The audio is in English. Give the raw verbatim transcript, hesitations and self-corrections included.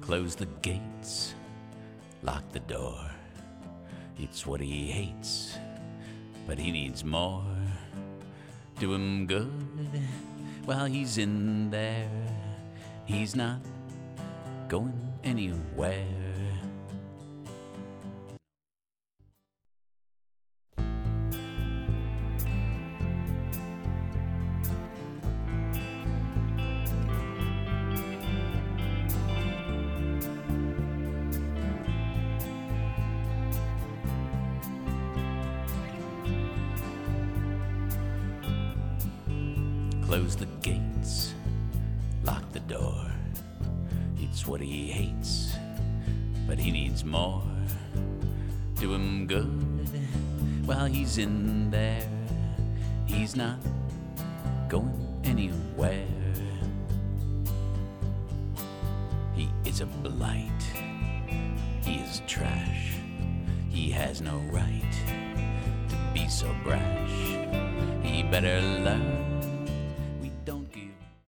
Close the gates, lock the door. It's what he hates, but he needs more. Do him good while he's in there. He's not going anywhere. Close the gates, lock the door. It's what he hates, but he needs more. Do him good while he's in there. He's not going anywhere. He is a blight, he is trash. He has no right to be so brash. He better learn